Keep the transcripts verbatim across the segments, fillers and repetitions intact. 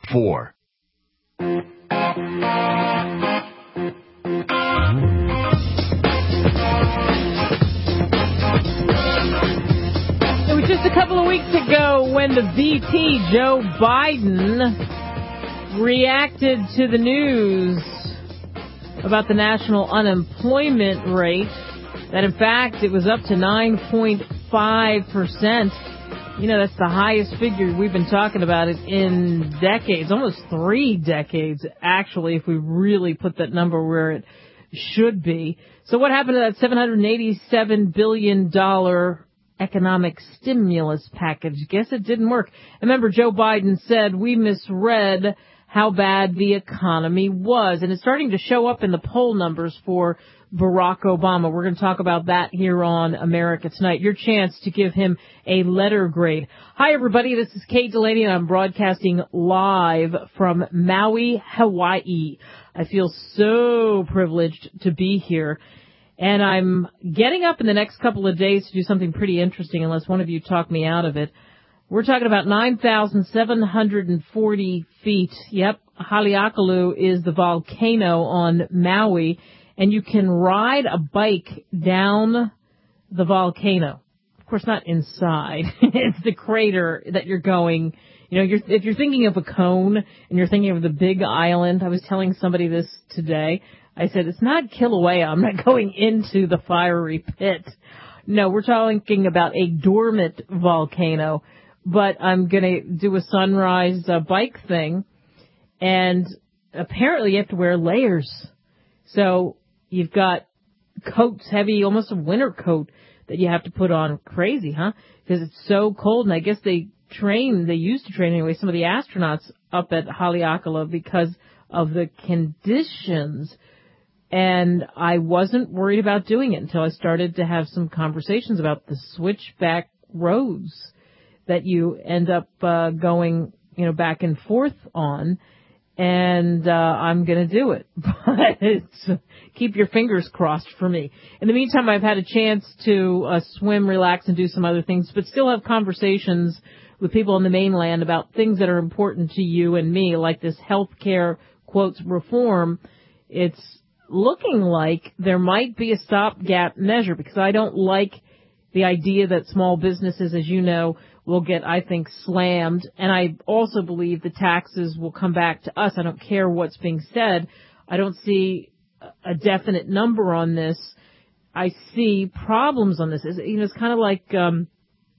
four. It was just a couple of weeks ago when the V P, Joe Biden, reacted to the news about the national unemployment rate, that in fact it was up to nine point five percent. You know, that's the highest figure. We've been talking about it in decades, almost three decades, actually, if we really put that number where it should be. So what happened to that seven hundred eighty-seven billion dollars economic stimulus package? Guess it didn't work. Remember, Joe Biden said we misread how bad the economy was, and it's starting to show up in the poll numbers for Barack Obama. We're going to talk about that here on America Tonight. Your chance to give him a letter grade. Hi, everybody. This is Kate Delaney, and I'm broadcasting live from Maui, Hawaii. I feel so privileged to be here, and I'm getting up in the next couple of days to do something pretty interesting, unless one of you talk me out of it. We're talking about nine thousand seven hundred forty feet. Yep, Haleakala is the volcano on Maui, and you can ride a bike down the volcano. Of course, not inside. It's the crater that you're going. You know, you're, if you're thinking of a cone and you're thinking of the big island, I was telling somebody this today. I said, it's not Kilauea. I'm not going into the fiery pit. No, we're talking about a dormant volcano. But I'm going to do a sunrise uh, bike thing, and apparently you have to wear layers. So you've got coats, heavy, almost a winter coat that you have to put on. Crazy, huh? Because it's so cold, and I guess they train, they used to train anyway, some of the astronauts up at Haleakala because of the conditions. And I wasn't worried about doing it until I started to have some conversations about the switchback roads that you end up uh, going, you know, back and forth on, and uh, I'm going to do it. But it's, keep your fingers crossed for me. In the meantime, I've had a chance to uh, swim, relax, and do some other things, but still have conversations with people on the mainland about things that are important to you and me, like this health care, quotes, reform. It's looking like there might be a stopgap measure, because I don't like the idea that small businesses, as you know, will get, I think, slammed. And I also believe the taxes will come back to us. I don't care what's being said. I don't see a definite number on this. I see problems on this. It's, you know, it's kind of like um,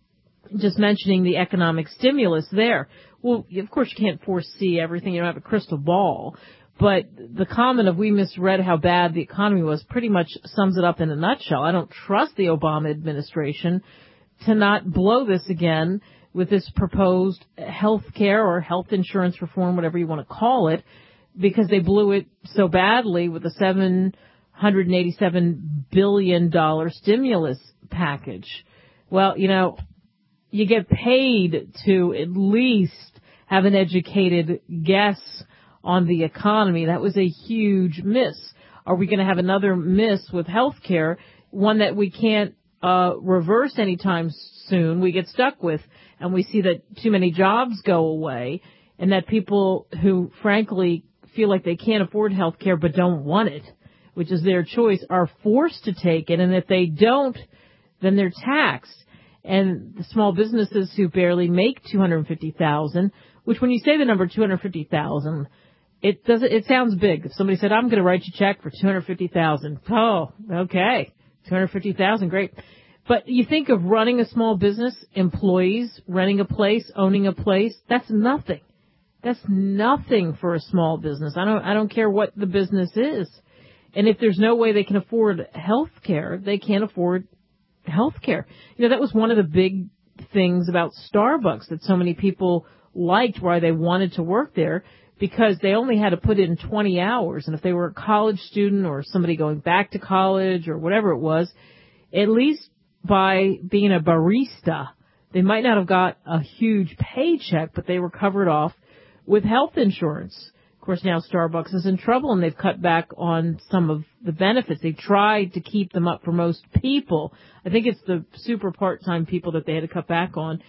just mentioning the economic stimulus there. Well, of course, you can't foresee everything. You don't have a crystal ball. But the comment of we misread how bad the economy was pretty much sums it up in a nutshell. I don't trust the Obama administration to not blow this again with this proposed health care or health insurance reform, whatever you want to call it, because they blew it so badly with the seven hundred eighty-seven billion dollars stimulus package. Well, you know, you get paid to at least have an educated guess on the economy. That was a huge miss. Are we going to have another miss with health care, one that we can't uh reverse anytime soon? We get stuck with, and we see that too many jobs go away, and that people who frankly feel like they can't afford health care but don't want it, which is their choice, are forced to take it, and if they don't, then they're taxed. And the small businesses who barely make two hundred fifty thousand dollars, which when you say the number two hundred fifty thousand dollars, it does it sounds big. If somebody said, I'm going to write you a check for two hundred fifty thousand dollars, oh, okay. two hundred fifty thousand dollars, great. But you think of running a small business, employees, renting a place, owning a place, that's nothing. That's nothing for a small business. I don't, I don't care what the business is. And if there's no way they can afford health care, they can't afford health care. You know, that was one of the big things about Starbucks that so many people liked, why they wanted to work there, because they only had to put in twenty hours. And if they were a college student or somebody going back to college or whatever it was, at least by being a barista, they might not have got a huge paycheck, but they were covered off with health insurance. Of course, now Starbucks is in trouble, and they've cut back on some of the benefits. They tried to keep them up for most people. I think it's the super part-time people that they had to cut back on.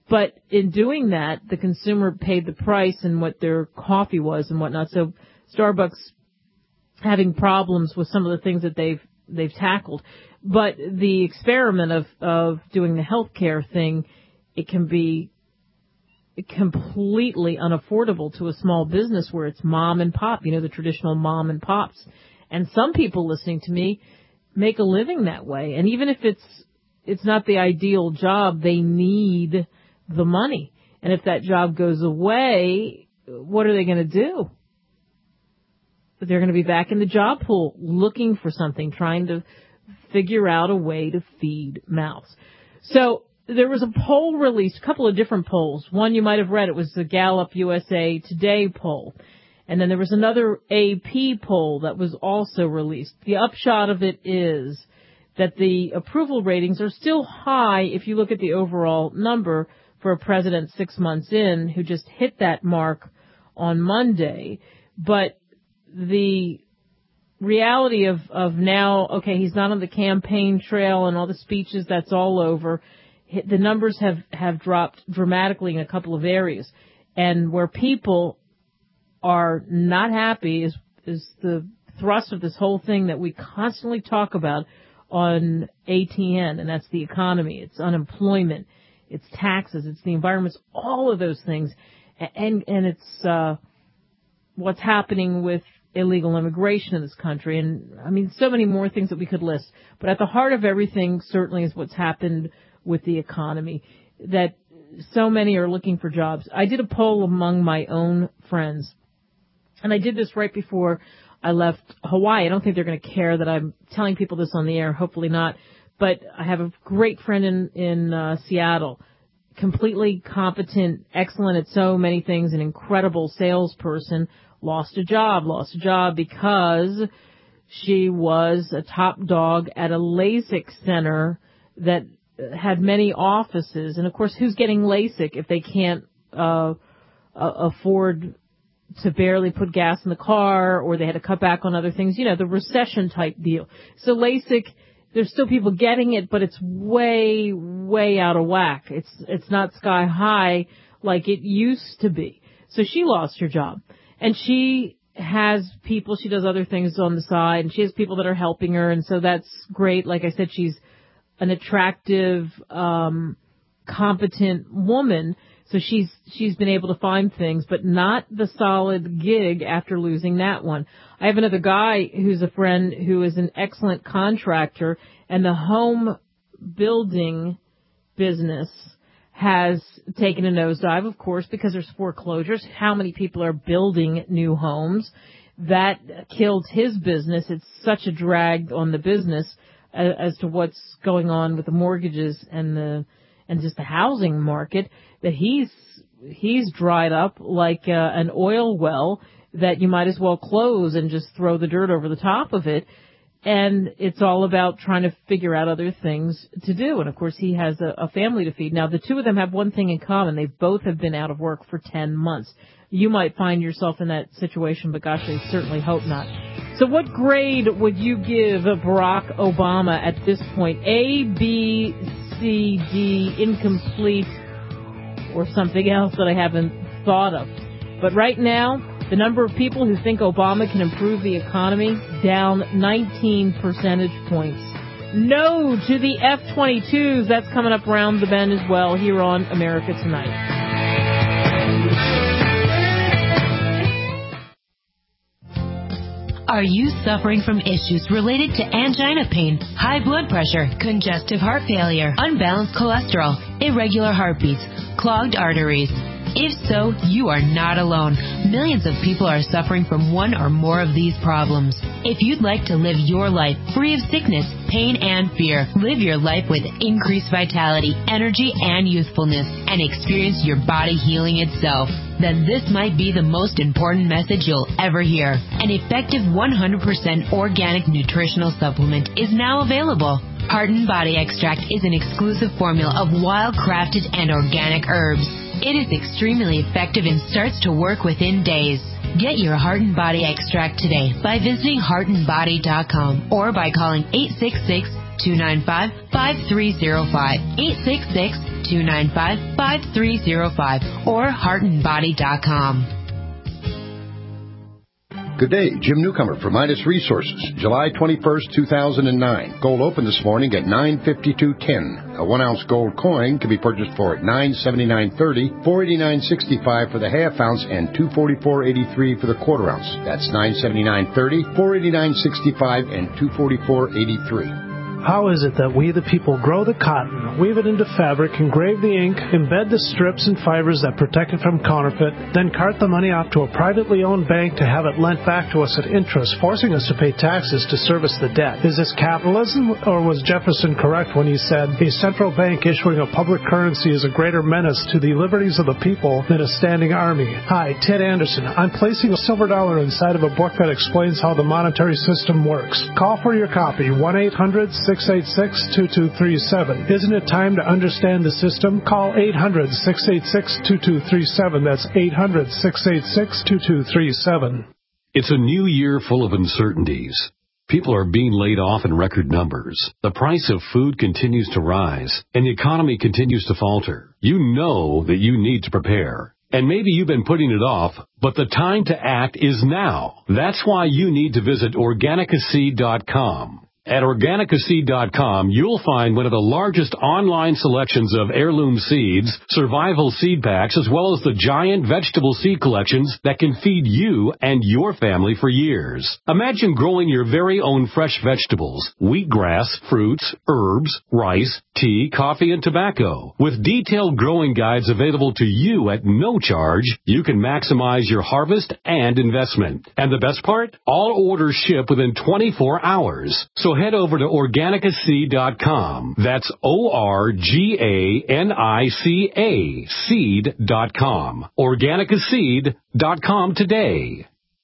But in doing that, the consumer paid the price and what their coffee was and whatnot. So Starbucks having problems with some of the things that they've they've tackled. But the experiment of, of doing the healthcare thing, it can be completely unaffordable to a small business where it's mom and pop, you know, the traditional mom and pops. And some people listening to me make a living that way. And even if it's it's not the ideal job, they need the money. And if that job goes away, what are they going to do? They're going to be back in the job pool looking for something, trying to figure out a way to feed mouths. So there was a poll released, a couple of different polls. One you might have read, it was the Gallup U S A Today poll. And then there was another A P poll that was also released. The upshot of it is that the approval ratings are still high if you look at the overall number for a president six months in who just hit that mark on Monday. But the reality of, of now, okay, he's not on the campaign trail and all the speeches, that's all over. The numbers have, have dropped dramatically in a couple of areas. And where people are not happy is, is the thrust of this whole thing that we constantly talk about on A T N, and that's the economy. It's unemployment, it's taxes, it's the environment, it's all of those things. And, and it's, uh, what's happening with illegal immigration in this country. And I mean, so many more things that we could list. But at the heart of everything certainly is what's happened with the economy, that so many are looking for jobs. I did a poll among my own friends, and I did this right before I left Hawaii. I don't think they're going to care that I'm telling people this on the air, hopefully not. But I have a great friend in, in uh, Seattle, completely competent, excellent at so many things, an incredible salesperson, lost a job, lost a job because she was a top dog at a LASIK center that had many offices. And, of course, who's getting LASIK if they can't uh, uh, afford to barely put gas in the car, or they had to cut back on other things, you know, the recession-type deal. So LASIK, there's still people getting it, but it's way, way out of whack. It's it's not sky high like it used to be. So she lost her job. And she has people, she does other things on the side, and she has people that are helping her, and so that's great. Like I said, she's an attractive, um, competent woman, so she's she's been able to find things, but not the solid gig after losing that one. I have another guy who's a friend who is an excellent contractor, and the home building business has taken a nosedive, of course, because there's foreclosures. How many people are building new homes? That killed his business. It's such a drag on the business as, as to what's going on with the mortgages and the and just the housing market, that he's he's dried up like uh, an oil well that you might as well close and just throw the dirt over the top of it. And it's all about trying to figure out other things to do. And, of course, he has a, a family to feed. Now, the two of them have one thing in common. They both have been out of work for ten months. You might find yourself in that situation, but, gosh, I certainly hope not. So what grade would you give Barack Obama at this point? A, B, C, D, incomplete, or something else that I haven't thought of. But right now, the number of people who think Obama can improve the economy, down nineteen percentage points. No to the F twenty-twos. That's coming up around the bend as well here on America Tonight. Are you suffering from issues related to angina pain, high blood pressure, congestive heart failure, unbalanced cholesterol, irregular heartbeats, clogged arteries? If so, you are not alone. Millions of people are suffering from one or more of these problems. If you'd like to live your life free of sickness, pain, and fear, live your life with increased vitality, energy, and youthfulness, and experience your body healing itself, then this might be the most important message you'll ever hear. An effective one hundred percent organic nutritional supplement is now available. Heart and Body Extract is an exclusive formula of wild-crafted and organic herbs. It is extremely effective and starts to work within days. Get your Heart and Body Extract today by visiting heart and body dot com or by calling eight six six, two nine five, five three zero five, eight six six, two nine five, five three zero five or heart and body dot com. Good day, Jim Newcomer for Midas Resources, July twenty-first, two thousand nine. Gold opened this morning at nine fifty-two ten. A one-ounce gold coin can be purchased for nine seventy-nine thirty, four eighty-nine sixty-five for the half ounce, and two forty-four eighty-three for the quarter ounce. That's nine seventy-nine thirty, four eighty-nine sixty-five, and two forty-four eighty-three. How is it that we, the people, grow the cotton, weave it into fabric, engrave the ink, embed the strips and fibers that protect it from counterfeit, then cart the money off to a privately owned bank to have it lent back to us at interest, forcing us to pay taxes to service the debt? Is this capitalism, or was Jefferson correct when he said, a central bank issuing a public currency is a greater menace to the liberties of the people than a standing army? Hi, Ted Anderson. I'm placing a silver dollar inside of a book that explains how the monetary system works. Call for your copy, one eight hundred, six eight six, two two three seven. Isn't it time to understand the system? Call eight hundred, six eight six, two two three seven. That's eight hundred, six eight six, two two three seven. It's a new year full of uncertainties. People are being laid off in record numbers. The price of food continues to rise, and the economy continues to falter. You know that you need to prepare. And maybe you've been putting it off, but the time to act is now. That's why you need to visit organica seed dot com. At organica seed dot com, you'll find one of the largest online selections of heirloom seeds, survival seed packs, as well as the giant vegetable seed collections that can feed you and your family for years. Imagine growing your very own fresh vegetables, wheatgrass, fruits, herbs, rice, tea, coffee, and tobacco. With detailed growing guides available to you at no charge, you can maximize your harvest and investment. And the best part? All orders ship within twenty-four hours. So head over to organica seed dot com. That's O R G A N I C A, seed dot com. organica seed dot com today.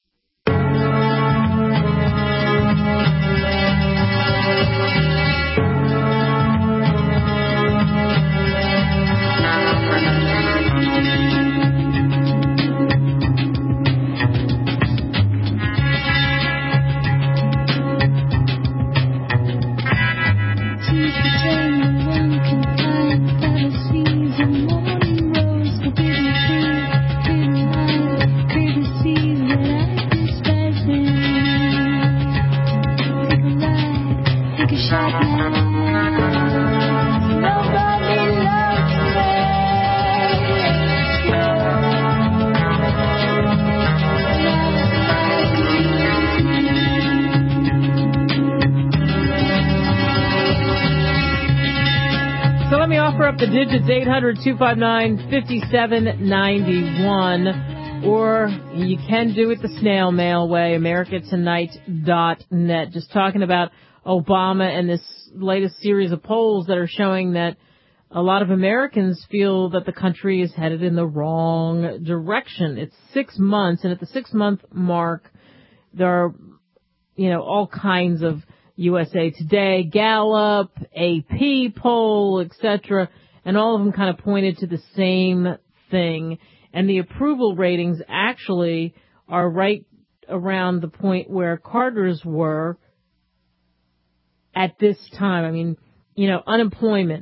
The digits eight hundred, two five nine, five seven nine one, or you can do it the snail mail way, america tonight dot net. Just talking about Obama and this latest series of polls that are showing that a lot of Americans feel that the country is headed in the wrong direction. It's six months, and at the six-month mark, there are, you know, all kinds of U S A Today, Gallup, A P poll, et cetera, and all of them kind of pointed to the same thing. And the approval ratings actually are right around the point where Carter's were at this time. I mean, you know, unemployment.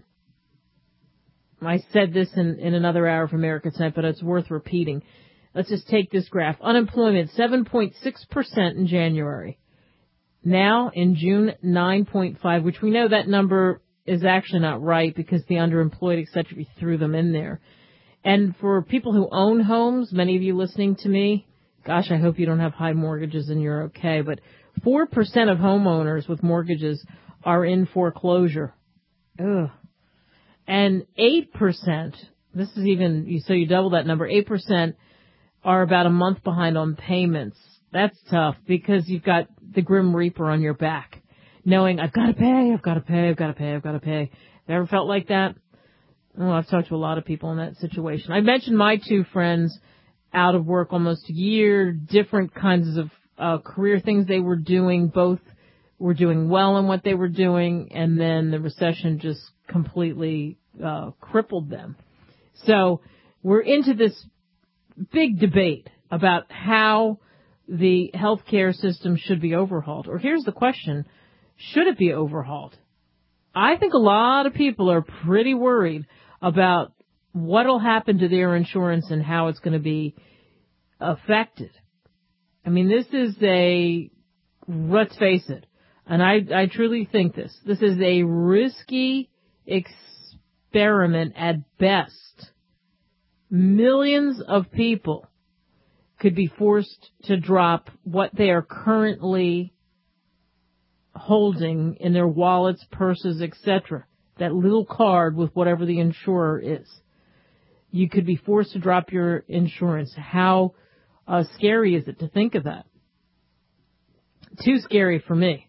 I said this in, in another hour of America Tonight, but it's worth repeating. Let's just take this graph. Unemployment, seven point six percent in January. Now, in June, nine point five, which we know that number is actually not right because the underemployed, et cetera, we threw them in there. And for people who own homes, many of you listening to me, gosh, I hope you don't have high mortgages and you're okay, but four percent of homeowners with mortgages are in foreclosure. Ugh. And eight percent, this is even, so you double that number, eight percent are about a month behind on payments. That's tough because you've got the Grim Reaper on your back, knowing I've got to pay, I've got to pay, I've got to pay, I've got to pay. Ever felt like that? Oh, I've talked to a lot of people in that situation. I mentioned my two friends out of work almost a year, different kinds of uh, career things they were doing. Both were doing well in what they were doing, and then the recession just completely uh, crippled them. So we're into this big debate about how the healthcare system should be overhauled. Or here's the question, should it be overhauled? I think a lot of people are pretty worried about what'll happen to their insurance and how it's going to be affected. I mean, this is a, let's face it, and I, I truly think this, this is a risky experiment at best. Millions of people could be forced to drop what they are currently holding in their wallets, purses, et cetera. That little card with whatever the insurer is. You could be forced to drop your insurance. How uh, scary is it to think of that? Too scary for me.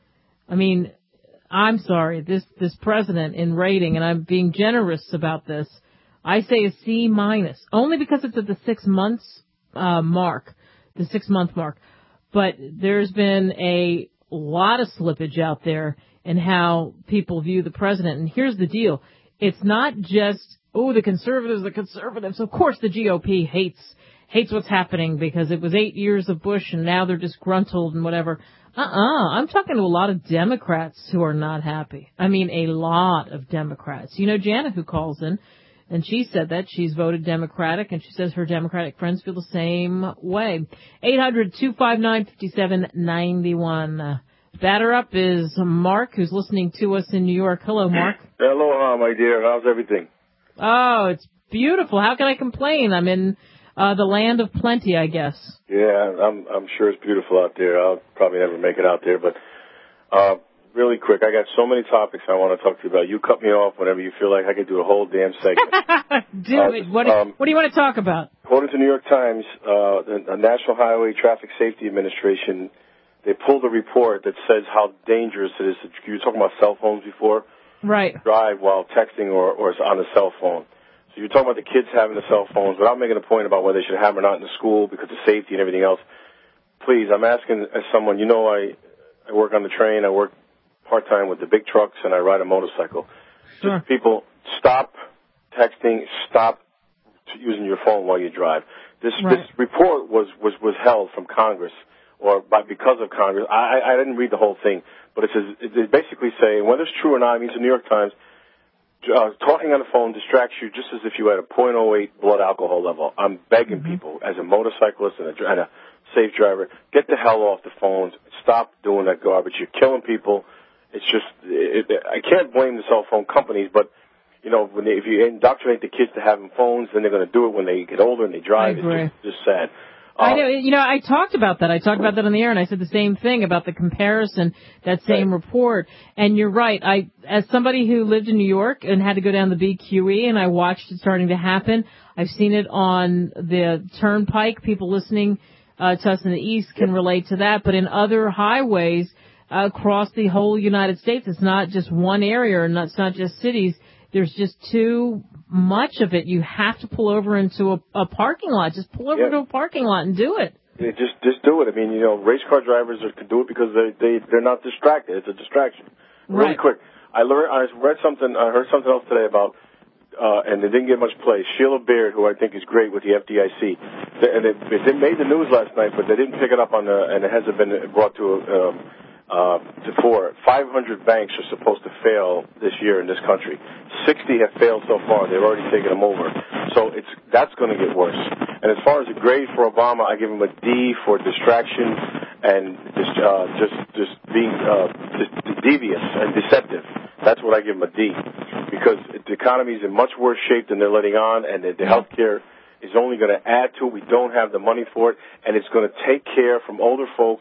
I mean, I'm sorry, this, this president in rating, and I'm being generous about this, I say a C minus, only because it's at the six months uh, mark, the six month mark. But there's been a lot of slippage out there in how people view the president. And here's the deal. It's not just, oh, the conservatives, the conservatives. Of course the G O P hates, hates what's happening because it was eight years of Bush and now they're disgruntled and whatever. Uh-uh. I'm talking to a lot of Democrats who are not happy. I mean, a lot of Democrats. You know, Janet, who calls in, and she said that she's voted Democratic, and she says her Democratic friends feel the same way. eight hundred, two five nine, five seven nine one. Uh, batter up is Mark, who's listening to us in New York. Hello, Mark. Aloha, my dear. How's everything? Oh, it's beautiful. How can I complain? I'm in uh, the land of plenty, I guess. Yeah, I'm I'm sure it's beautiful out there. I'll probably never make it out there, but uh, really quick, I got so many topics I want to talk to you about. You cut me off whenever you feel like I could do a whole damn segment. do uh, it. What do, um, what do you want to talk about? According to New York Times, uh, the, the National Highway Traffic Safety Administration, they pulled a report that says how dangerous it is. You were talking about cell phones before. Right. Drive while texting or, or on a cell phone. So you're talking about the kids having the cell phones, without making a point about whether they should have them or not in the school because of safety and everything else. Please, I'm asking as someone, you know, I, I work on the train, I work part-time with the big trucks, and I ride a motorcycle. Sure. Just people, stop texting, stop using your phone while you drive. This, right. this report was, was, was held from Congress, or by, because of Congress. I, I didn't read the whole thing, but it says, it's basically saying, whether it's true or not, I mean, it's the New York Times, uh, talking on the phone distracts you just as if you had a point oh eight blood alcohol level. I'm begging mm-hmm. people, as a motorcyclist and a, and a safe driver, get the hell off the phones. Stop doing that garbage. You're killing people. It's just, it, it, I can't blame the cell phone companies, but, you know, when they, if you indoctrinate the kids to having phones, then they're going to do it when they get older and they drive. I agree. It's just, just sad. I know, you know, I talked about that. I talked about that on the air, and I said the same thing about the comparison, that same right. report. And you're right. I, as somebody who lived in New York and had to go down the B Q E, and I watched it starting to happen, I've seen it on the Turnpike. People listening uh, to us in the East can yep. relate to that. But in other highways uh, across the whole United States, it's not just one area, and it's not just cities. There's just too much of it. You have to pull over into a, a parking lot. Just pull over yeah. into a parking lot and do it. Yeah, just just do it. I mean, you know, race car drivers are, can do it because they they they're not distracted. It's a distraction. Right. Really quick, I learned, I read something, I heard something else today about, uh, and it didn't get much play. Sheila Baird, who I think is great with the F D I C, and it, it made the news last night, but they didn't pick it up on the, and it hasn't been brought to a. Um, Uh, to four, five hundred banks are supposed to fail this year in this country. sixty have failed so far. They've already taken them over. So it's that's going to get worse. And as far as a grade for Obama, I give him a D for distraction and just uh, just just being uh, just devious and deceptive. That's what I give him a D, because the economy is in much worse shape than they're letting on, and the, the health care is only going to add to it. We don't have the money for it, and it's going to take care from older folks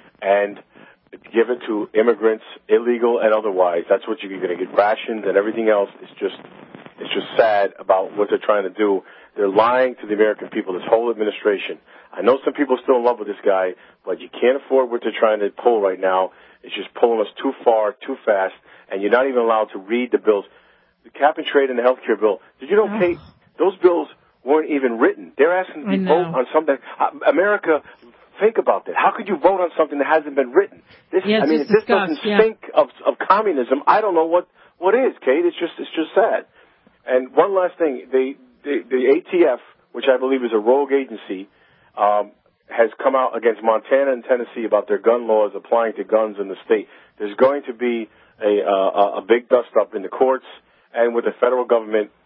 and give it to immigrants, illegal and otherwise. That's what you're going to get, rations and everything else. It's just, it's just sad about what they're trying to do. They're lying to the American people, this whole administration. I know some people are still in love with this guy, but you can't afford what they're trying to pull right now. It's just pulling us too far, too fast, and you're not even allowed to read the bills. The cap and trade and the health care bill. Did you know, oh. Kate, those bills weren't even written. They're asking you to vote on something. America, think about that. How could you vote on something that hasn't been written? This, yeah, I mean, if this discussed, doesn't yeah. stink of, of communism, I don't know what, what is, Kate. It's just, it's just sad. And one last thing, the, the, the A T F, which I believe is a rogue agency, um, has come out against Montana and Tennessee about their gun laws applying to guns in the state. There's going to be a, uh, a big dust-up in the courts and with the federal government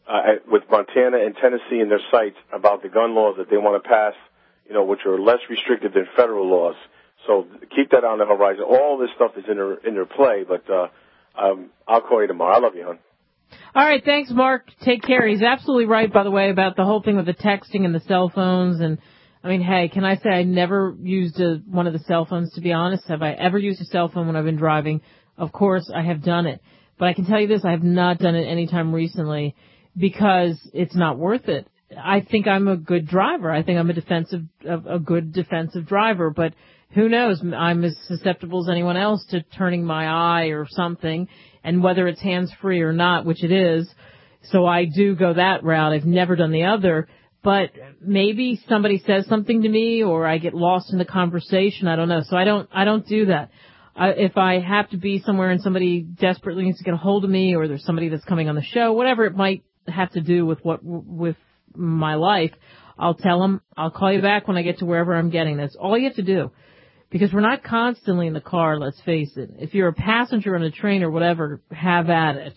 uh, with Montana and Tennessee in their sights about the gun laws that they want to pass, you know, which are less restrictive than federal laws. So keep that on the horizon. All this stuff is in their, in their play, but uh, um, I'll call you tomorrow. I love you, hon. All right, thanks, Mark. Take care. He's absolutely right, by the way, about the whole thing with the texting and the cell phones. And, I mean, hey, can I say I never used a, one of the cell phones, to be honest? Have I ever used a cell phone when I've been driving? Of course, I have done it. But I can tell you this, I have not done it any time recently because it's not worth it. I think I'm a good driver. I think I'm a defensive, a, a good defensive driver, but who knows? I'm as susceptible as anyone else to turning my eye or something, and whether it's hands-free or not, which it is. So I do go that route. I've never done the other, but maybe somebody says something to me or I get lost in the conversation. I don't know. So I don't, I don't do that. I, if I have to be somewhere and somebody desperately needs to get a hold of me or there's somebody that's coming on the show, whatever it might have to do with what, with my life, I'll tell them, I'll call you back when I get to wherever I'm getting. That's all you have to do. Because we're not constantly in the car, let's face it. If you're a passenger on a train or whatever, have at it.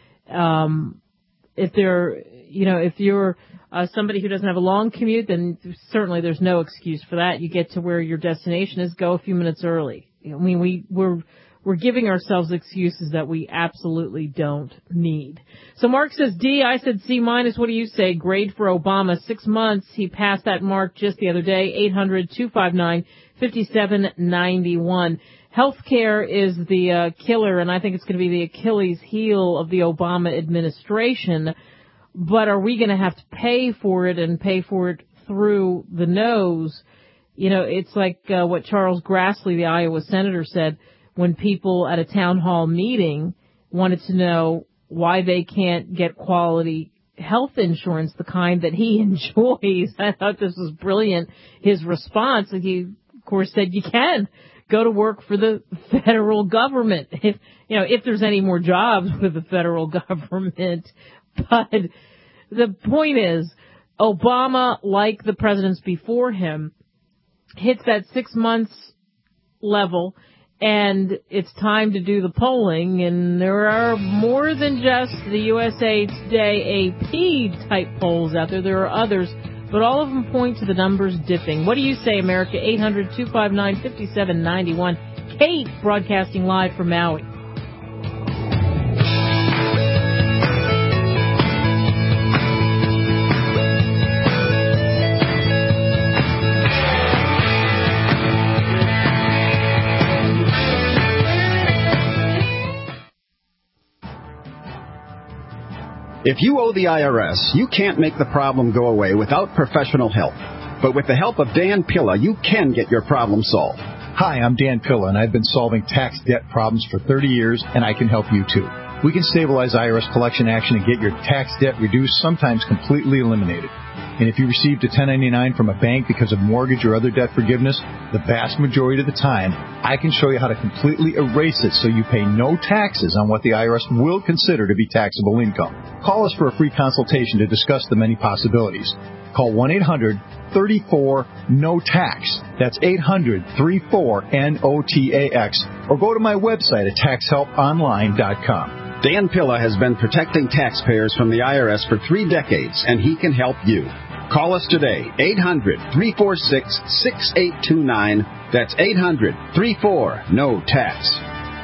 Um, if they're, you know, if you're uh, somebody who doesn't have a long commute, then certainly there's no excuse for that. You get to where your destination is, go a few minutes early. I mean, we, we're, we're giving ourselves excuses that we absolutely don't need. So Mark says D, I said C minus. What do you say? Grade for Obama, six months. He passed that mark just the other day, eight hundred, two five nine, five seven nine one. Healthcare is the uh, killer, and I think it's going to be the Achilles heel of the Obama administration. But are we going to have to pay for it and pay for it through the nose? You know, it's like uh, what Charles Grassley, the Iowa senator, said when people at a town hall meeting wanted to know why they can't get quality health insurance, the kind that he enjoys. I thought this was brilliant. His response, he, of course, said you can go to work for the federal government, if, you know, if there's any more jobs with the federal government. But the point is, Obama, like the presidents before him, hits that six months level, and it's time to do the polling, and there are more than just the U S A Today A P type polls out there. There are others, but all of them point to the numbers dipping. What do you say, America? eight hundred, two five nine, five seven nine one. Kate, broadcasting live from Maui. If you owe the I R S, you can't make the problem go away without professional help. But with the help of Dan Pilla, you can get your problem solved. Hi, I'm Dan Pilla, and I've been solving tax debt problems for thirty years, and I can help you too. We can stabilize I R S collection action and get your tax debt reduced, sometimes completely eliminated. And if you received a ten ninety-nine from a bank because of mortgage or other debt forgiveness, the vast majority of the time, I can show you how to completely erase it so you pay no taxes on what the I R S will consider to be taxable income. Call us for a free consultation to discuss the many possibilities. Call one eight hundred, three four, N O T A X. That's eight hundred, three four, N O T A X. Or go to my website at tax help online dot com. Dan Pilla has been protecting taxpayers from the I R S for three decades, and he can help you. Call us today, eight hundred, three four six, six eight two nine. That's eight hundred, three four, N O T A X.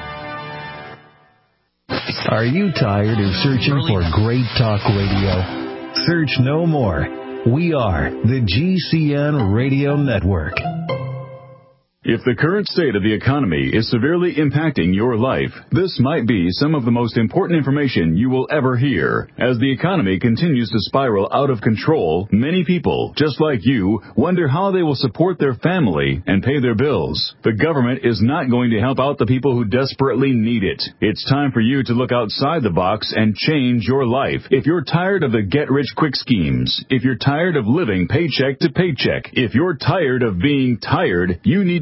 Are you tired of searching for great talk radio? Search no more. We are the G C N Radio Network. If the current state of the economy is severely impacting your life, this might be some of the most important information you will ever hear. As the economy continues to spiral out of control, many people, just like you, wonder how they will support their family and pay their bills. The government is not going to help out the people who desperately need it. It's time for you to look outside the box and change your life. If you're tired of the get-rich-quick schemes, if you're tired of living paycheck to paycheck, if you're tired of being tired, you need to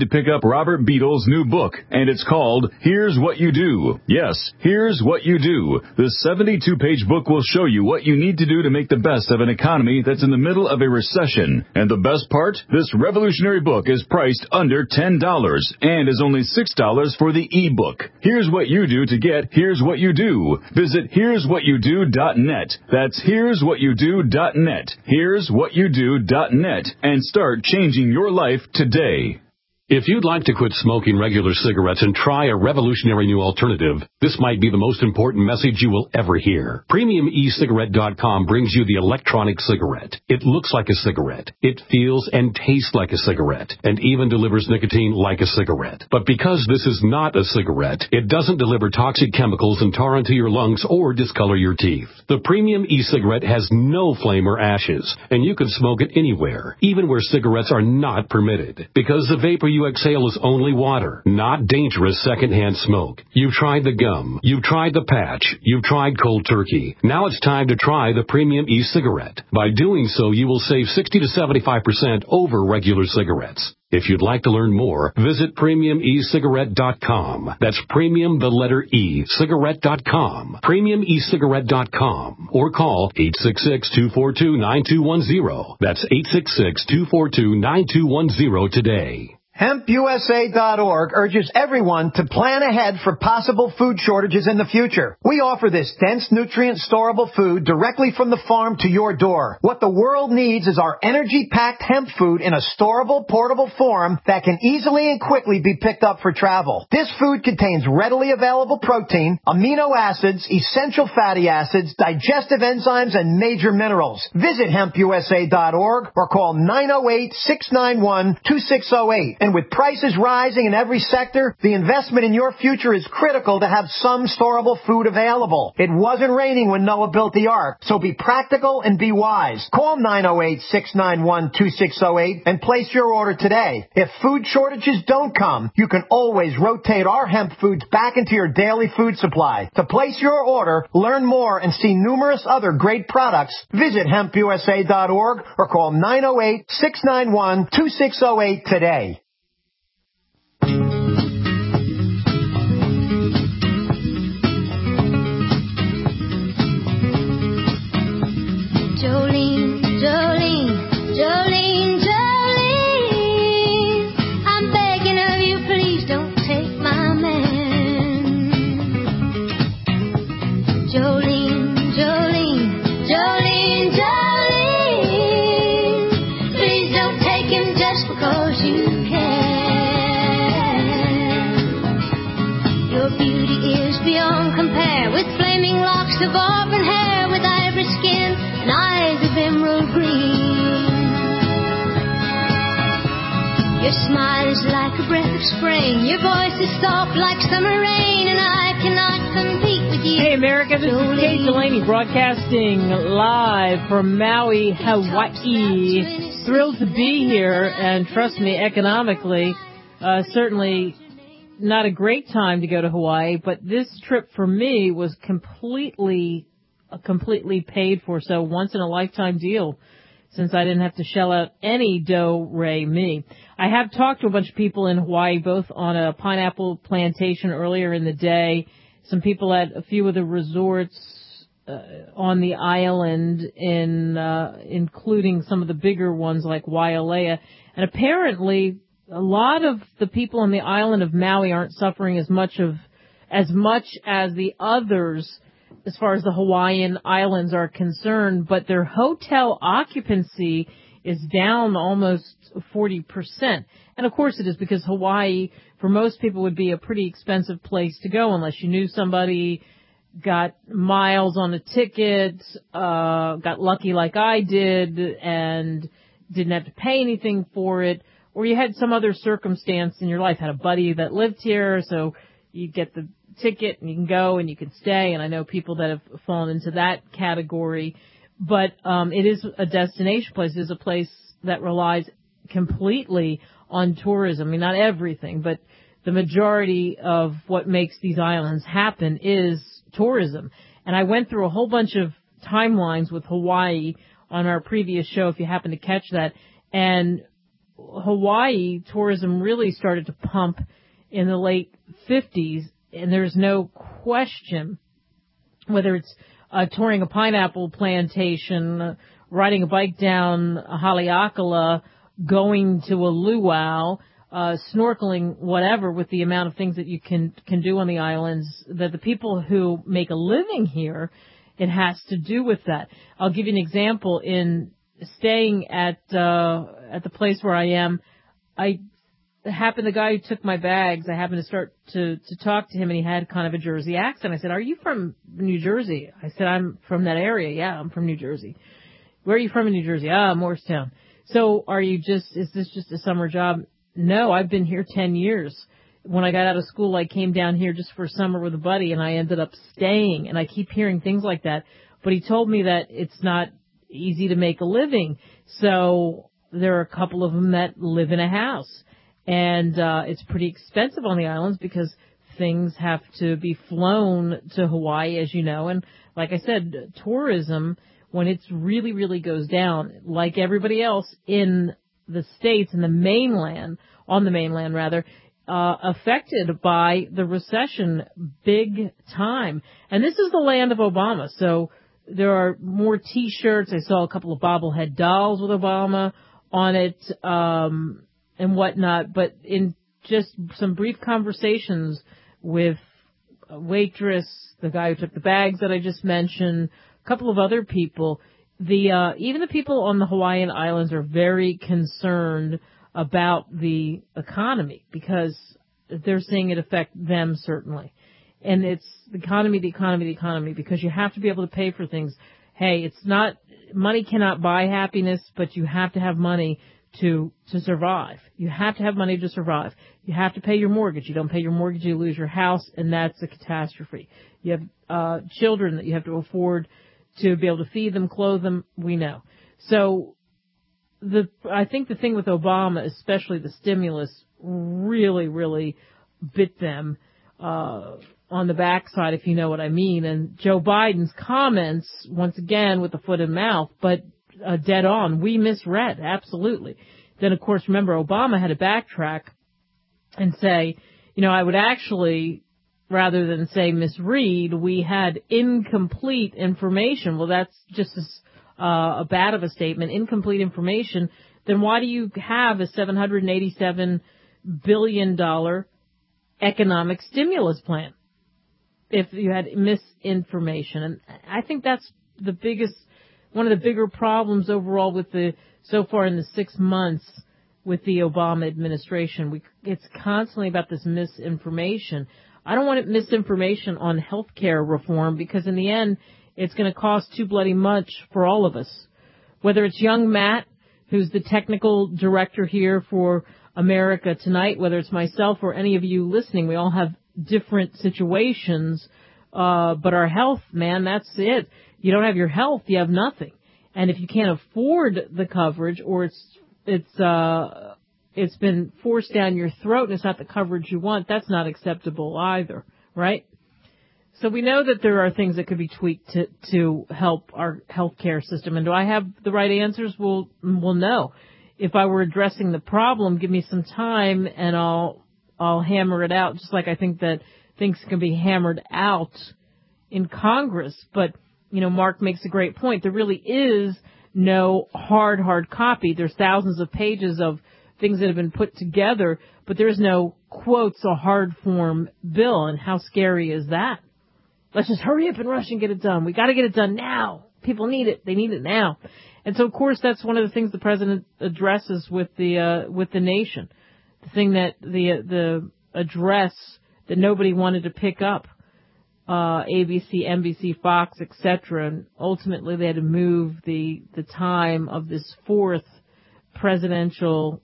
to pick up Robert Beadle's new book, and it's called Here's What You Do. Yes, Here's What You Do. This seventy-two page book will show you what you need to do to make the best of an economy that's in the middle of a recession. And the best part? This revolutionary book is priced under ten dollars and is only six dollars for the e-book. Here's what you do to get Here's What You Do. Visit here's what you do dot net. That's here's what you do dot net. here's what you do dot net and start changing your life today. If you'd like to quit smoking regular cigarettes and try a revolutionary new alternative, this might be the most important message you will ever hear. Premium E Cigarette dot com brings you the electronic cigarette. It looks like a cigarette. It feels and tastes like a cigarette, and even delivers nicotine like a cigarette. But because this is not a cigarette, it doesn't deliver toxic chemicals and tar into your lungs or discolor your teeth. The Premium E-Cigarette has no flame or ashes, and you can smoke it anywhere, even where cigarettes are not permitted, because the vapor you exhale is only water, not dangerous secondhand smoke. You've tried the gum, you've tried the patch, you've tried cold turkey. Now it's time to try the Premium E-Cigarette. By doing so, you will save sixty to seventy-five percent over regular cigarettes. If you'd like to learn more, visit premium e cigarette dot com. That's premium, the letter E, cigarette dot com. premium e cigarette dot com. Or call eight six six, two four two, nine two one zero. That's eight six six, two four two, nine two one zero today. hemp u s a dot org urges everyone to plan ahead for possible food shortages in the future. We offer this dense, nutrient, storable food directly from the farm to your door. What the world needs is our energy-packed hemp food in a storable, portable form that can easily and quickly be picked up for travel. This food contains readily available protein, amino acids, essential fatty acids, digestive enzymes, and major minerals. Visit hemp u s a dot org or call nine oh eight, six nine one, two six oh eight. And with prices rising in every sector, the investment in your future is critical to have some storable food available. It wasn't raining when Noah built the ark, so be practical and be wise. Call nine oh eight, six nine one, two six oh eight and place your order today. If food shortages don't come, you can always rotate our hemp foods back into your daily food supply. To place your order, learn more, and see numerous other great products, visit hemp u s a dot org or call nine oh eight, six nine one, two six oh eight today. Jolene, Jolene, Jolene, Jolene, I'm begging of you, please don't take my man. Jolene, Jolene, Jolene, Jolene, please don't take him just because you can. Your beauty is beyond compare, with flaming locks of auburn hair, with ivory skin and eyes of emerald green. Your smile is like a breath of spring. Your voice is soft like summer rain, and I cannot compete with you. Hey, America, this Jolene. is Kate Delaney broadcasting live from Maui, Hawaii. Thrilled to be here, and trust me, economically, uh, certainly not a great time to go to Hawaii, but this trip for me was completely completely paid for, so once in a lifetime deal, since I didn't have to shell out any do-re-mi. I have talked to a bunch of people in Hawaii, both on a pineapple plantation earlier in the day, some people at a few of the resorts uh, on the island, in uh, including some of the bigger ones like Wailea, and apparently a lot of the people on the island of Maui aren't suffering as much of as much as the others as far as the Hawaiian Islands are concerned, but their hotel occupancy is down almost forty percent. And of course it is, because Hawaii, for most people, would be a pretty expensive place to go unless you knew somebody, got miles on a ticket, uh, got lucky like I did, and didn't have to pay anything for it, or you had some other circumstance in your life, had a buddy that lived here, so you get the ticket and you can go and you can stay, and I know people that have fallen into that category. But um it is a destination place. It is a place that relies completely on tourism. I mean, not everything, but the majority of what makes these islands happen is tourism. And I went through a whole bunch of timelines with Hawaii on our previous show, if you happen to catch that, and Hawaii tourism really started to pump in the late fifties, and there's no question whether it's uh, touring a pineapple plantation, uh, riding a bike down Haleakala, going to a luau, uh, snorkeling, whatever, with the amount of things that you can, can do on the islands, that the people who make a living here, it has to do with that. I'll give you an example. In staying at, uh, at the place where I am, I happened, the guy who took my bags, I happened to start to, to talk to him, and he had kind of a Jersey accent. I said, "Are you from New Jersey?" I said, "I'm from that area." "Yeah, I'm from New Jersey." "Where are you from in New Jersey?" "Ah, Morristown." "So are you just, is this just a summer job?" "No, I've been here ten years. When I got out of school, I came down here just for a summer with a buddy, and I ended up staying." And I keep hearing things like that. But he told me that it's not easy to make a living. So there are a couple of them that live in a house. And uh it's pretty expensive on the islands because things have to be flown to Hawaii, as you know. And like I said, tourism, when it really, really goes down, like everybody else in the States, in the mainland, on the mainland rather, uh affected by the recession big time. And this is the land of Obama. So there are more T-shirts. I saw a couple of bobblehead dolls with Obama on it. Um and whatnot, but in just some brief conversations with a waitress, the guy who took the bags that I just mentioned, a couple of other people, the uh even the people on the Hawaiian Islands are very concerned about the economy because they're seeing it affect them certainly. And it's the economy, the economy, the economy, because you have to be able to pay for things. Hey, it's not, money cannot buy happiness, but you have to have money to to survive. You have to have money to survive. You have to pay your mortgage. You don't pay your mortgage, you lose your house, and that's a catastrophe. You have uh children that you have to afford to be able to feed them, clothe them, we know. So the I think the thing with Obama, especially the stimulus, really, really bit them uh on the backside, if you know what I mean. And Joe Biden's comments, once again, with the foot and mouth, but Uh, dead on. We misread, absolutely. Then, of course, remember, Obama had to backtrack and say, you know, I would actually, rather than say misread, we had incomplete information. Well, that's just as uh, a bad of a statement, incomplete information. Then why do you have a seven hundred eighty-seven billion dollars economic stimulus plan if you had misinformation? And I think that's the biggest, one of the bigger problems overall with the, so far in the six months with the Obama administration. We, it's constantly about this misinformation. I don't want it misinformation on health care reform because in the end, it's going to cost too bloody much for all of us. Whether it's young Matt, who's the technical director here for America Tonight, whether it's myself or any of you listening, we all have different situations, uh, but our health, man, that's it. You don't have your health, you have nothing. And if you can't afford the coverage, or it's it's uh it's been forced down your throat and it's not the coverage you want, that's not acceptable either, right? So we know that there are things that could be tweaked to to help our healthcare system. And do I have the right answers? Well, well, no. If I were addressing the problem, give me some time and I'll I'll hammer it out, just like I think that things can be hammered out in Congress. But you know, Mark makes a great point. There really is no hard, hard copy. There's thousands of pages of things that have been put together, but there's no quotes or hard form bill. And how scary is that? Let's just hurry up and rush and get it done. We got to get it done now. People need it. They need it now. And so, of course, that's one of the things the president addresses with the uh, with the nation. The thing that the the address that nobody wanted to pick up. Uh, A B C, N B C, Fox, et cetera. And ultimately they had to move the, the time of this fourth presidential,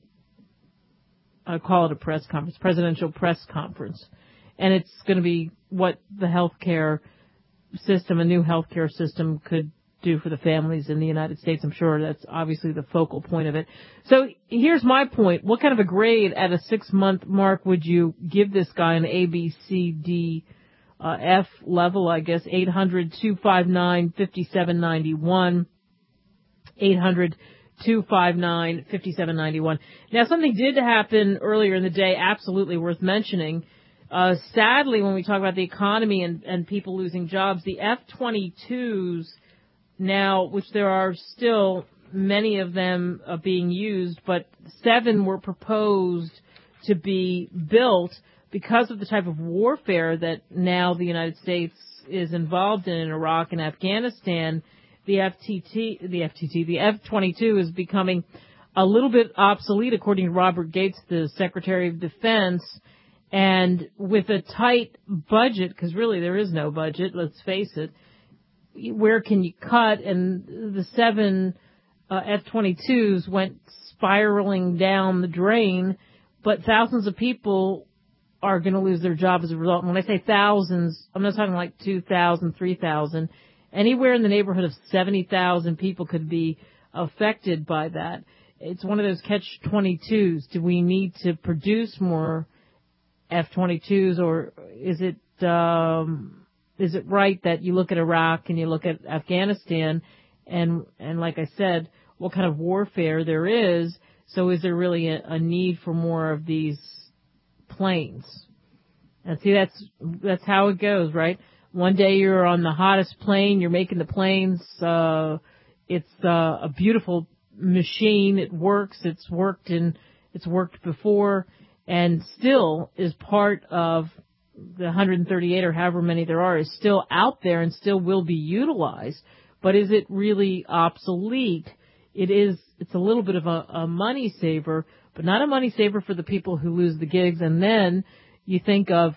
I call it a press conference, presidential press conference. And it's going to be what the healthcare system, a new healthcare system could do for the families in the United States. I'm sure that's obviously the focal point of it. So here's my point. What kind of a grade at a six month mark would you give this guy an A, B, C, D, Uh, F level, I guess? Eight hundred, two five nine, five seven nine one. eight hundred, two five nine, five seven nine one. Now, something did happen earlier in the day, absolutely worth mentioning. Uh, sadly, when we talk about the economy and, and people losing jobs, the F twenty-twos now, which there are still many of them uh, being used, but seven were proposed to be built because of the type of warfare that now the United States is involved in in Iraq and Afghanistan. The F T T, the F T T, the F twenty-two is becoming a little bit obsolete, according to Robert Gates, the Secretary of Defense. And with a tight budget, because really there is no budget, let's face it, where can you cut? And the seven uh, F twenty-twos went spiraling down the drain, but thousands of people are going to lose their job as a result. And when I say thousands, I'm not talking like two thousand, three thousand. Anywhere in the neighborhood of seventy thousand people could be affected by that. It's one of those catch twenty-twos. Do we need to produce more F twenty-twos, or is it um, is it right that you look at Iraq and you look at Afghanistan, and and like I said, what kind of warfare there is? So is there really a, a need for more of these planes? And see, that's that's how it goes, right? One day you're on the hottest plane, you're making the planes. Uh, it's uh, a beautiful machine. It works. It's worked in. It's worked before. And still is part of the one hundred thirty-eight or however many there are, is still out there and still will be utilized. But is it really obsolete? It is. It's a little bit of a, a money saver, but not a money saver for the people who lose the gigs. And then you think of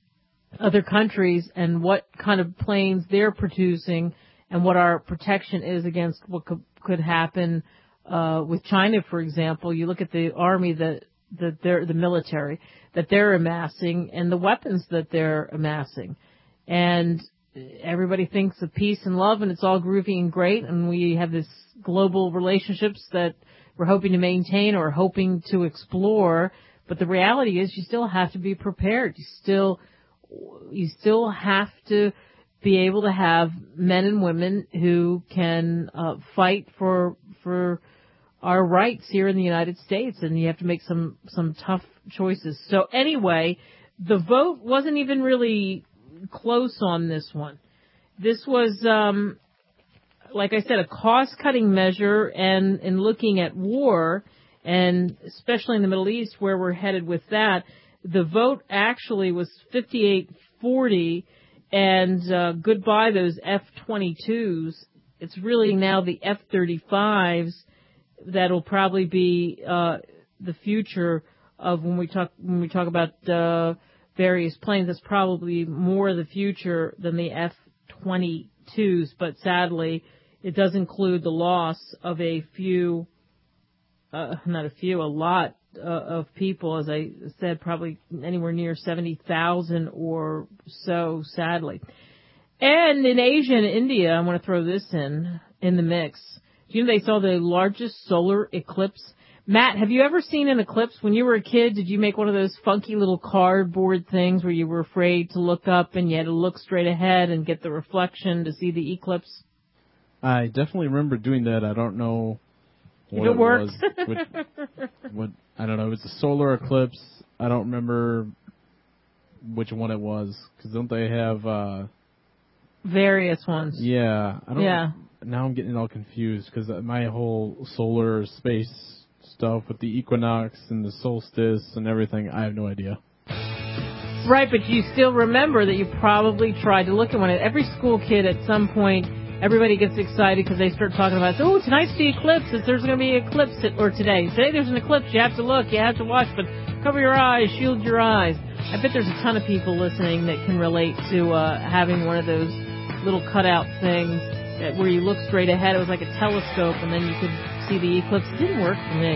other countries and what kind of planes they're producing and what our protection is against what could, could happen uh, with China, for example. You look at the army that that they're, the military, that they're amassing and the weapons that they're amassing. And everybody thinks of peace and love and it's all groovy and great, and we have this global relationships that we're hoping to maintain or hoping to explore. But the reality is you still have to be prepared. You still, you still have to be able to have men and women who can uh, fight for, for, our rights here in the United States, and you have to make some, some tough choices. So anyway, the vote wasn't even really close on this one. This was, um, like I said, a cost-cutting measure, and in looking at war, and especially in the Middle East where we're headed with that, the vote actually was fifty-eight forty, and uh, goodbye those F twenty-twos. It's really now the F thirty-fives that'll probably be uh, the future of when we talk when we talk about uh, various planes. That's probably more the future than the F twenty-twos. But sadly, it does include the loss of a few, uh, not a few, a lot uh, of people. As I said, probably anywhere near seventy thousand or so. Sadly, and in Asia and India, I want to throw this in in the mix. Do you know they saw the largest solar eclipse? Matt, have you ever seen an eclipse? When you were a kid, did you make one of those funky little cardboard things where you were afraid to look up and you had to look straight ahead and get the reflection to see the eclipse? I definitely remember doing that. I don't know what if it, it worked. was. Which, what, I don't know. It was a solar eclipse. I don't remember which one it was. Because don't they have... Uh, various ones. Yeah. I don't, yeah. Now I'm getting all confused because my whole solar space stuff with the equinox and the solstice and everything, I have no idea. Right, but you still remember that you probably tried to look at one. Every school kid at some point, everybody gets excited because they start talking about, oh, tonight's the eclipse. There's going to be an eclipse, or today. Today there's an eclipse. You have to look. You have to watch, but cover your eyes, shield your eyes. I bet there's a ton of people listening that can relate to uh, having one of those little cutout things where you look straight ahead. It was like a telescope, and then you could see the eclipse. It didn't work for me.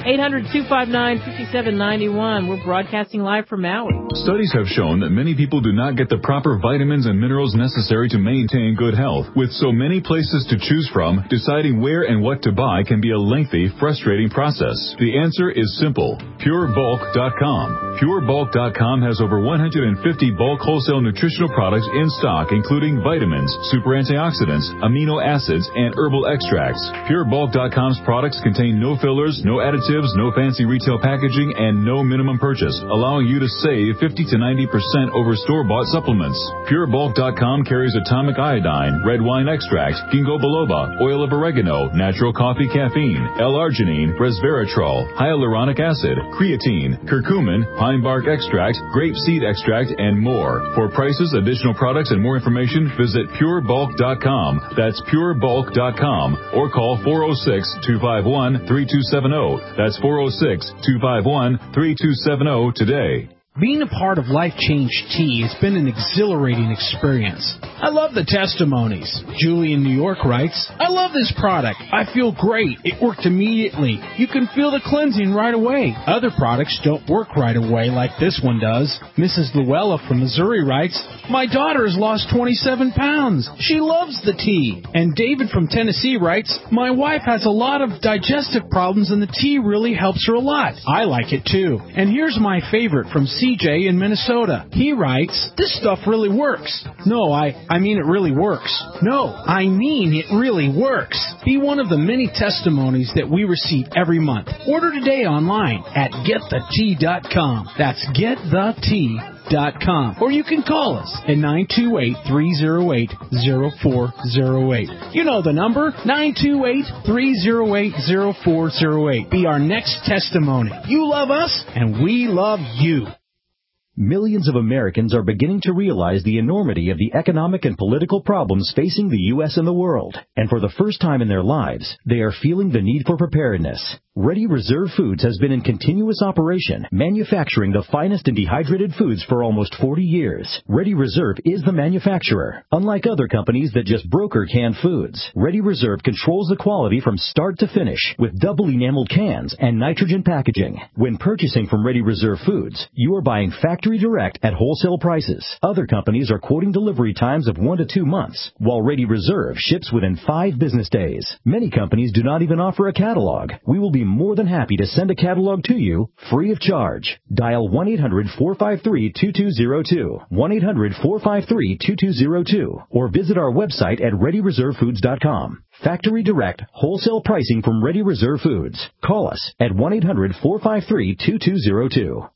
eight hundred, two five nine, five seven nine one. We're broadcasting live from Maui. Studies have shown that many people do not get the proper vitamins and minerals necessary to maintain good health. With so many places to choose from, deciding where and what to buy can be a lengthy, frustrating process. The answer is simple. Pure Bulk dot com. Pure Bulk dot com has over one hundred fifty bulk wholesale nutritional products in stock, including vitamins, super antioxidants, amino acids, and herbal extracts. Pure Bulk dot com's products contain no fillers, no additives, no fancy retail packaging, and no minimum purchase, allowing you to save fifty to ninety percent over store-bought supplements. Pure Bulk dot com carries atomic iodine, red wine extract, ginkgo biloba, oil of oregano, natural coffee caffeine, L-arginine, resveratrol, hyaluronic acid, creatine, curcumin, pine bark extract, grape seed extract, and more. For prices, additional products, and more information, visit Pure Bulk dot com. That's Pure Bulk dot com, or call four oh six, two five one, three two seven oh. That's four oh six, two five one, three two seven oh today. Being a part of Life Change Tea has been an exhilarating experience. I love the testimonies. Julie in New York writes, I love this product. I feel great. It worked immediately. You can feel the cleansing right away. Other products don't work right away like this one does. Missus Luella from Missouri writes, my daughter has lost twenty-seven pounds. She loves the tea. And David from Tennessee writes, my wife has a lot of digestive problems and the tea really helps her a lot. I like it too. And here's my favorite from C J in Minnesota. He writes, this stuff really works. No, I, I mean it really works. No, I mean it really works. Be one of the many testimonies that we receive every month. Order today online at get the tea dot com. That's get the tea dot com. Or you can call us at nine two eight, three oh eight, oh four oh eight. You know the number, nine two eight, three oh eight, oh four oh eight. Be our next testimony. You love us, and we love you. Millions of Americans are beginning to realize the enormity of the economic and political problems facing the U S and the world. And for the first time in their lives, they are feeling the need for preparedness. Ready Reserve Foods has been in continuous operation, manufacturing the finest and dehydrated foods for almost forty years. Ready Reserve is the manufacturer. Unlike other companies that just broker canned foods, Ready Reserve controls the quality from start to finish with double enameled cans and nitrogen packaging. When purchasing from Ready Reserve Foods, you are buying factory direct at wholesale prices. Other companies are quoting delivery times of one to two months, while Ready Reserve ships within five business days. Many companies do not even offer a catalog. We will be more than happy to send a catalog to you free of charge. Dial one eight hundred, four five three, two two zero two, one eight hundred, four five three, two two zero two, or visit our website at ready reserve foods dot com. Factory direct, wholesale pricing from Ready Reserve Foods. Call us at one eight hundred, four five three, two two zero two.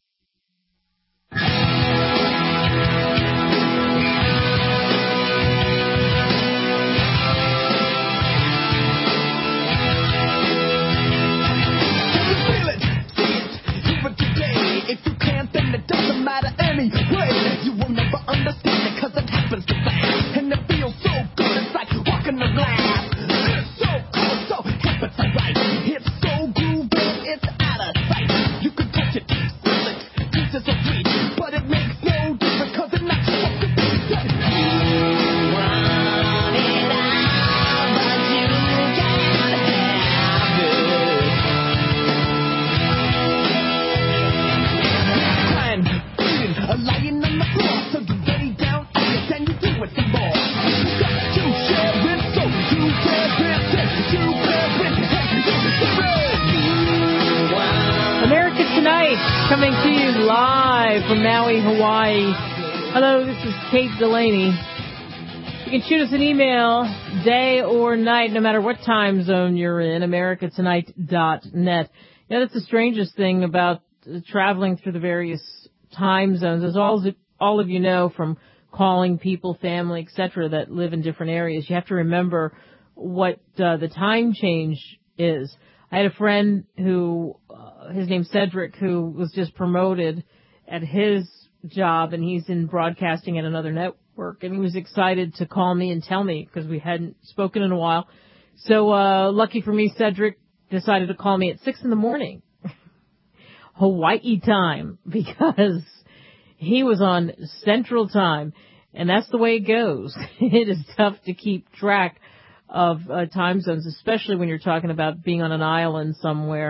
If you can't, then it doesn't matter anyway. You will never understand it, cause it happens too fast. And it feels so good, it's like walking the glass. It's so cool, so hip, it's alright. It's so groovy, it's out of sight. You can touch it, feel it, pieces of sweet. But it makes no difference, cause it's not supposed to be said. You want it all, but you can't have it. Lying on the floor, so you lay down on it and you do it some more. You got to share it, so you share it, you share it. America Tonight, coming to you live from Maui, Hawaii. Hello, this is Kate Delaney. You can shoot us an email, day or night, no matter what time zone you're in, america tonight dot net. You know, that's the strangest thing about traveling through the various time zones, as all, all of you know from calling people, family, et cetera, that live in different areas. You have to remember what uh, the time change is. I had a friend who, uh, his name's Cedric, who was just promoted at his job, and he's in broadcasting at another network, and he was excited to call me and tell me because we hadn't spoken in a while. So uh, lucky for me, Cedric decided to call me at six in the morning. Hawaii time, because he was on Central Time, and that's the way it goes. It is tough to keep track of uh, time zones, especially when you're talking about being on an island somewhere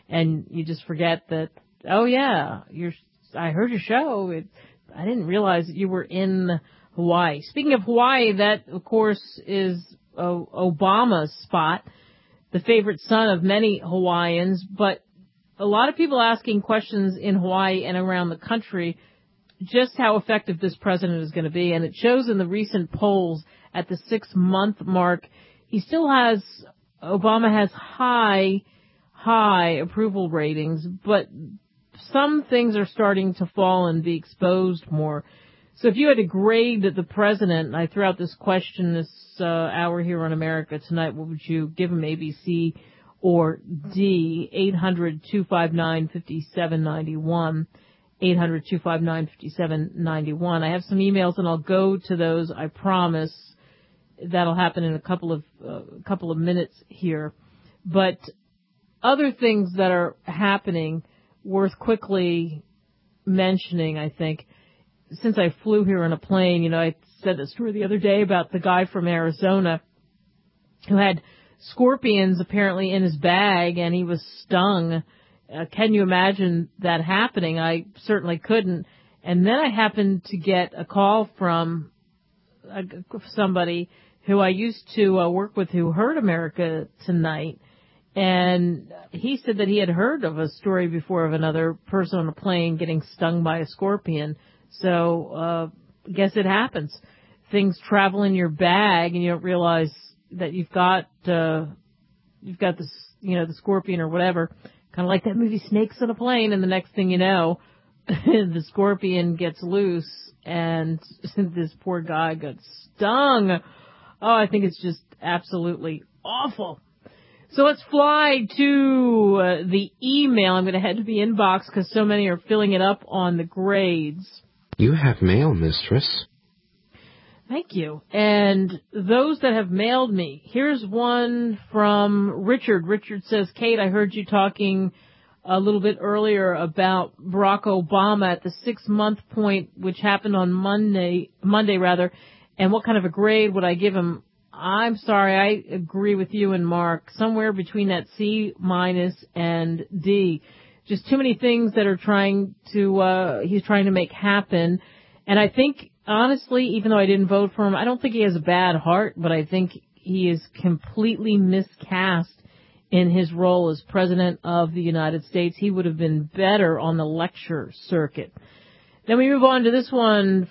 and you just forget that, oh yeah, you're, I heard your show. It, I didn't realize that you were in Hawaii. Speaking of Hawaii, that of course is o- Obama's spot, the favorite son of many Hawaiians, but a lot of people asking questions in Hawaii and around the country just how effective this president is going to be. And it shows in the recent polls at the six-month mark, he still has, Obama has high, high approval ratings, but some things are starting to fall and be exposed more. So if you had to grade the president, and I threw out this question this uh, hour here on America Tonight, what would you give him, A, B, C, or D? eight hundred, two five nine, five seven nine one. eight hundred, two five nine, five seven nine one. I have some emails, and I'll go to those, I promise. That'll happen in a couple of uh, couple of minutes here. But other things that are happening worth quickly mentioning, I think. Since I flew here on a plane, you know, I said a story the other day about the guy from Arizona who had scorpions apparently in his bag, and he was stung. Uh, can you imagine that happening? I certainly couldn't. And then I happened to get a call from uh, somebody who I used to uh, work with who heard America Tonight, and he said that he had heard of a story before of another person on a plane getting stung by a scorpion. So uh, I guess it happens. Things travel in your bag, and you don't realize that you've got uh, you've got this, you know, the scorpion or whatever. Kind of like that movie Snakes on a Plane, and the next thing you know, the scorpion gets loose, and this poor guy got stung. Oh, I think it's just absolutely awful. So let's fly to uh, the email. I'm going to head to the inbox because so many are filling it up on the grades. You have mail, mistress. Thank you. And those that have mailed me, here's one from Richard. Richard says, Kate, I heard you talking a little bit earlier about Barack Obama at the six-month point, which happened on Monday, Monday rather, and what kind of a grade would I give him? I'm sorry, I agree with you and Mark. Somewhere between that C minus and D. Just too many things that are trying to, uh, he's trying to make happen. And I think, honestly, even though I didn't vote for him, I don't think he has a bad heart, but I think he is completely miscast in his role as President of the United States. He would have been better on the lecture circuit. Then we move on to this one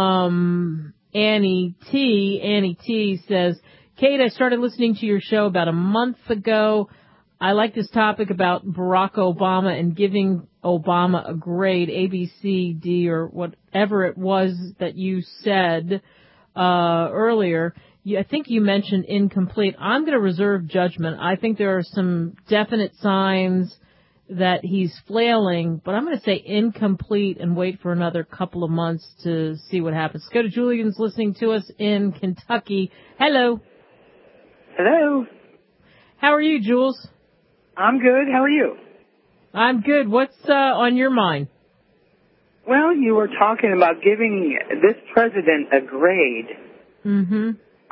from Annie T. Annie T. says, Kate, I started listening to your show about a month ago. I like this topic about Barack Obama and giving Obama a grade, A, B, C, D, or whatever it was that you said uh earlier. You, I think you mentioned incomplete. I'm going to reserve judgment. I think there are some definite signs that he's flailing, but I'm going to say incomplete and wait for another couple of months to see what happens. Let's go to Julian's listening to us in Kentucky. Hello. Hello. How are you, Jules? I'm good. How are you? I'm good. What's uh, on your mind? Well, you were talking about giving this president a grade. Mm-hmm.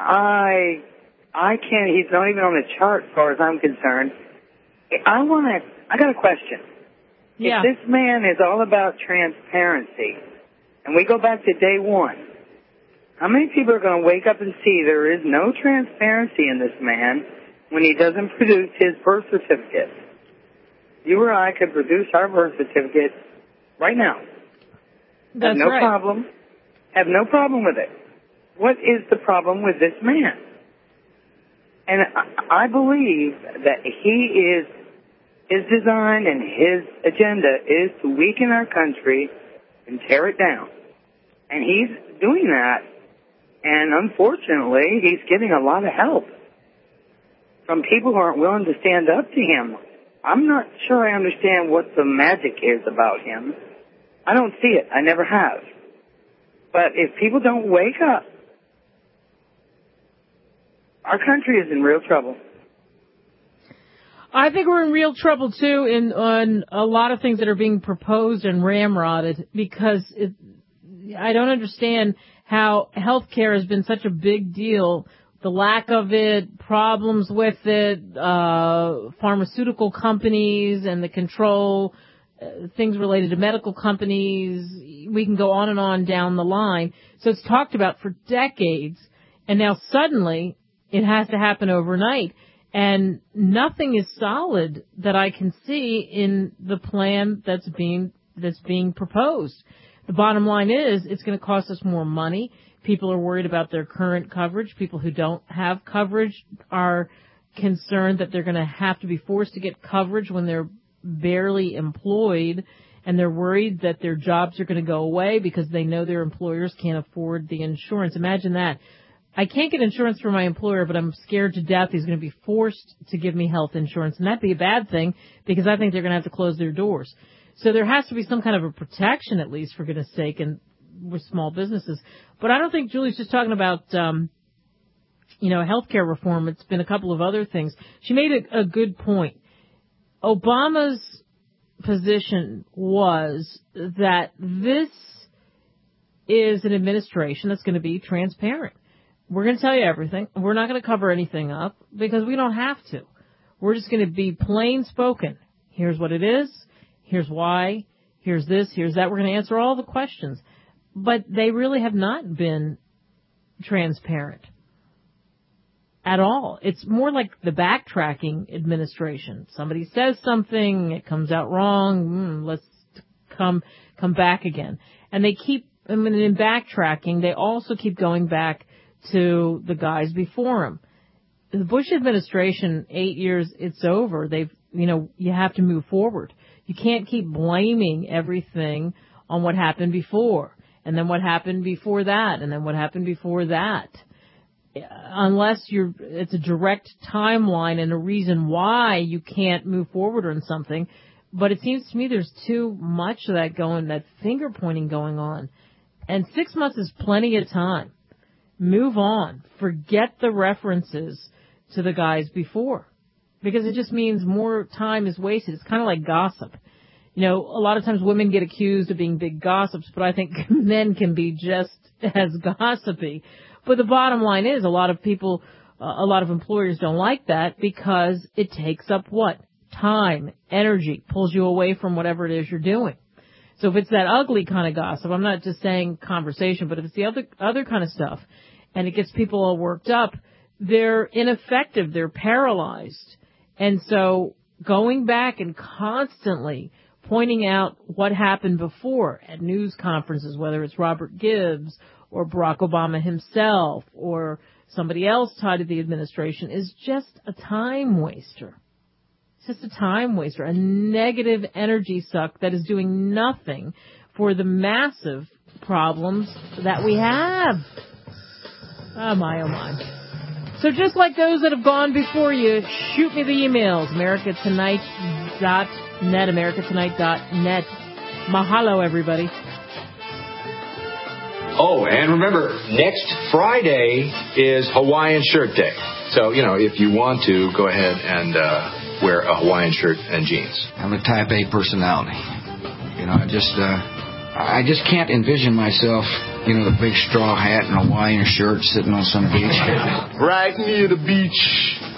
I I can't, he's not even on the chart as far as I'm concerned. I want to, I got a question. Yeah. If this man is all about transparency, and we go back to day one, how many people are going to wake up and see there is no transparency in this man when he doesn't produce his birth certificate? You or I could produce our birth certificate right now. That's Have no right. problem. Have no problem with it. What is the problem with this man? And I, I believe that he is, his design and his agenda is to weaken our country and tear it down. And he's doing that. And unfortunately, he's getting a lot of help from people who aren't willing to stand up to him. I'm not sure I understand what the magic is about him. I don't see it. I never have. But if people don't wake up, our country is in real trouble. I think we're in real trouble, too, in on a lot of things that are being proposed and ramrodded, because it, I don't understand how health care has been such a big deal the lack of it, problems with it, uh, pharmaceutical companies and the control, uh, things related to medical companies. We can go on and on down the line. So it's talked about for decades, and now suddenly it has to happen overnight. And nothing is solid that I can see in the plan that's being that's being proposed. The bottom line is it's going to cost us more money. People are worried about their current coverage. People who don't have coverage are concerned that they're going to have to be forced to get coverage when they're barely employed, and they're worried that their jobs are going to go away because they know their employers can't afford the insurance. Imagine that. I can't get insurance from my employer, but I'm scared to death he's going to be forced to give me health insurance, and that'd be a bad thing because I think they're going to have to close their doors. So there has to be some kind of a protection, at least, for goodness sake, and with small businesses. But I don't think Julie's just talking about, um, you know, healthcare reform. It's been a couple of other things. She made a, a good point. Obama's position was that this is an administration that's going to be transparent. We're going to tell you everything. We're not going to cover anything up because we don't have to. We're just going to be plain spoken. Here's what it is. Here's why. Here's this. Here's that. We're going to answer all the questions. But they really have not been transparent at all. It's more like the backtracking administration. Somebody says something, it comes out wrong, mm, let's come come back again. And they keep, I mean, in backtracking, they also keep going back to the guys before them. The Bush administration, eight years, it's over. They've, you know, you have to move forward. You can't keep blaming everything on what happened before. And then what happened before that, and then what happened before that. Unless you're, it's a direct timeline and a reason why you can't move forward on something. But it seems to me there's too much of that going, that finger pointing going on. And six months is plenty of time. Move on. Forget the references to the guys before. Because it just means more time is wasted. It's kind of like gossip. You know, a lot of times women get accused of being big gossips, but I think men can be just as gossipy. But the bottom line is a lot of people, uh, a lot of employers don't like that because it takes up what? Time, energy, pulls you away from whatever it is you're doing. So if it's that ugly kind of gossip, I'm not just saying conversation, but if it's the other, other kind of stuff and it gets people all worked up, they're ineffective, they're paralyzed. And so going back and constantly pointing out what happened before at news conferences, whether it's Robert Gibbs or Barack Obama himself or somebody else tied to the administration, is just a time waster. It's just a time waster, a negative energy suck that is doing nothing for the massive problems that we have. Oh, my, oh, my. So just like those that have gone before you, shoot me the emails, america tonight dot net, america tonight dot net. Mahalo, everybody. Oh, and remember, next Friday is Hawaiian Shirt Day. So, you know, if you want to, go ahead and uh, wear a Hawaiian shirt and jeans. I'm a type A personality. You know, I just, uh, I just can't envision myself, you know, the big straw hat and Hawaiian shirt sitting on some beach. Right near the beach.